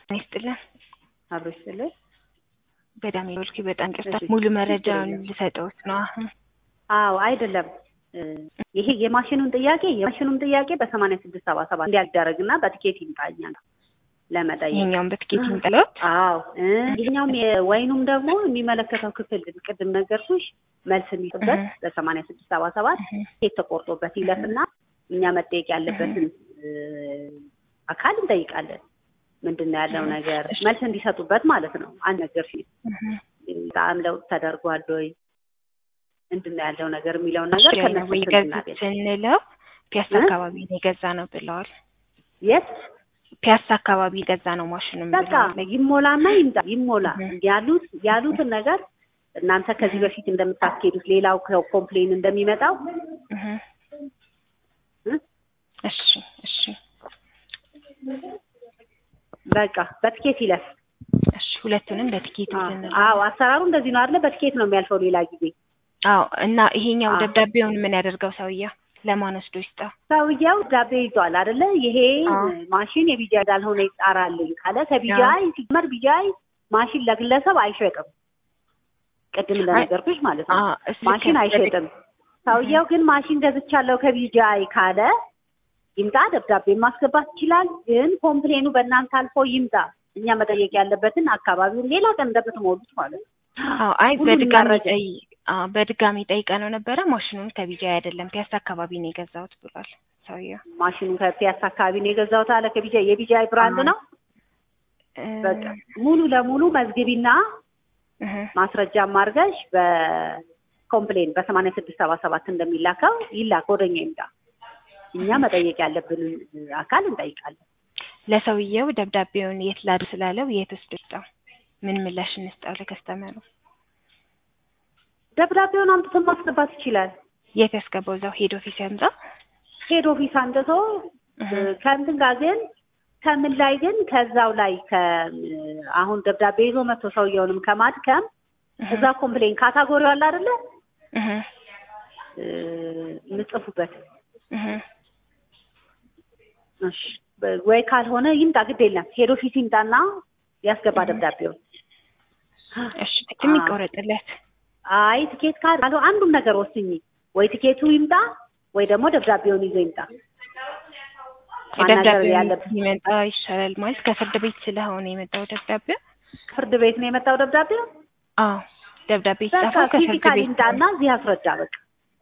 ይስጥልን አብሮ ይስጥልን በጣም ይወልኪ በጣም ቅርታ ሙሉ መረጃውን ልሰጠውት ነው አዎ አይደለም ይሄ የማሽኑን ጥያቄ በ8677 እንዲያደርግና በትኬት ይምጣኛል ለመጠየቅ ይሄኛውን በትኬት ይምጣለው አዎ ይሄኛውም የወይኑም ደግሞ የሚመለከተው ክፍል ቅድም ነገርኩሽ መልስ የሚጥበት በ8677 ትኬት ተቆርጦበት ይለፍና እኛ መጠየቅ ያለበትን አካል እንጠይቃለን ምንድነው ያለው ነገር መልስ እንዲሰጡበት ማለት ነው አንድ ነገር ጣም ለውጥ ተደርጓል ወይ ምንድነው ያለው ነገር የሚለው ነገር ከነሱ ስንለው ፒያሳ አካባቢ ነው የገዛ ነው ብለዋል የት ፒያሳ አካባቢ ገዛ ነው ማሽኑም ብለዋል ይሞላና ይሞላ ያሉት ነገር እናንተ ከዚህ በፊት እንደምታስኬዱት ሌላው ኮምፕሌን እንደሚመጣው እሺ በቃ በትኬት ይለፍ እሺ ሁለቱንም በትኬት ይዘናል አዎ አሰራሩ እንደዚህ ነው አይደል በትኬት ነው የሚያልፈው ሌላ ጊዜ አዎ እና ይሄኛው ደብዳቤውን ምን ያደርጋው ሰውዬው ለማን ወስዶ ይስጣ ሰውዬው ደብዳቤ ይዟል አይደለ ይሄ ማሽን የቢጃይ እንዳልሆነ ይጣራልኝ ካለ ከቢጃይ ሲመር ቢጃይ ማሽን ለግለሰብ አይሸጥም ቅድም ለነገርኩሽ ማለት ነው ማሽን አይሸጥም ሰውዬው ግን ማሽን ገዝቻለሁ ከቢጃይ ካለ ይምጣ ደብዳቤ ማስገባት ይችላል ግን ኮምፕሌኑ በእናንተ አልፎ ይምጣ እኛ መጠየቅ ያለበትን አካባቢውን ሌላ ቀን እንደምትሞሉት ማለት ነው አዎ አይ በድጋሚ ጠይቀነው ነበረ ማሽኑን ከቢጃይ አይደለም ፒያሳ አካባቢ ነው የገዛሁት ብሏል ሰውዬው ማሽኑን ከፒያሳ አካባቢ ነው የገዛሁት አለ ከቢጃይ የቢጃይ ብራንድ ነው በቃ ሙሉ ለሙሉ መዝግቢና ማስረጃም አድርገሽ በኮምፕሌን በ8677 እንደሚላከው ይላክ ወደኛ ይምጣ እኛ መጠየቅ ያለብን አካል እንጠይቃለን ለሰውዬው ደብዳቤውን የት ላድ ስላለው የት ወስደው ምን ምላሽ እንስጣው ለከስተመሩ ደብዳቤውን አምጥቶ ማስገባት ይችላል የት ያስገባው እዛው ሄድ ኦፊስ ያምጣ ሄድ ኦፊስ አንጥቶ ከእንትን ጋር ግን ከምን ላይ ግን ከዛው ላይ አሁን ደብዳቤ ይዞ መጥቶ ሰውየውንም ከማድከም እዛ ኮምፕሌን ካታጎሪው አለ አይደለ ምጽፉበት እሺ ወይ ካልሆነ ይምጣ ግድ የለም ሄድ ኦፊስ ይምጣና ያስገባ ደብዳቤው እሺ ትኬት ይቆረጥለት አይ ትኬት ካለ አንዱን ነገር ወስኚ ወይ ትኬቱ ይምጣ ወይ ደግሞ ደብዳቤውን ይዞ ይምጣ ደብዳቤው ይመጣ ይሻላል ማለት ከፍርድ ቤት ስለሆነ የመጣው ደብዳቤ ፍርድ ቤት ነው የመጣው ደብዳቤው አዎ ደብዳቤ ይጻፈው ከፍርድ ቤት ይምጣና እዚህ ያስረዳ በቃ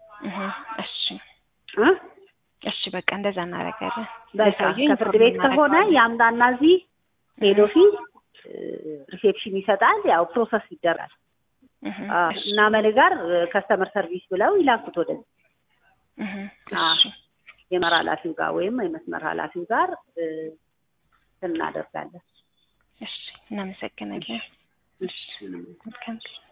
እሺ በቃ እንደዛ እናደርጋለን በቃ ከፍርድ ቤት ከሆነ ያምጣና እዚህ ሄድ ኦፊስ ሪሴፕሽን ይሰጣል ያው ፕሮሰስ ይደረጋል እና መልጋር ከስተመር ሰርቪስ ብለው ይላኩት ወደዚህ የመራ ኃላፊው ጋር ወይም የመስመር ኃላፊው ጋር እናደርጋለን እሺ እናመሰግናለን እሺ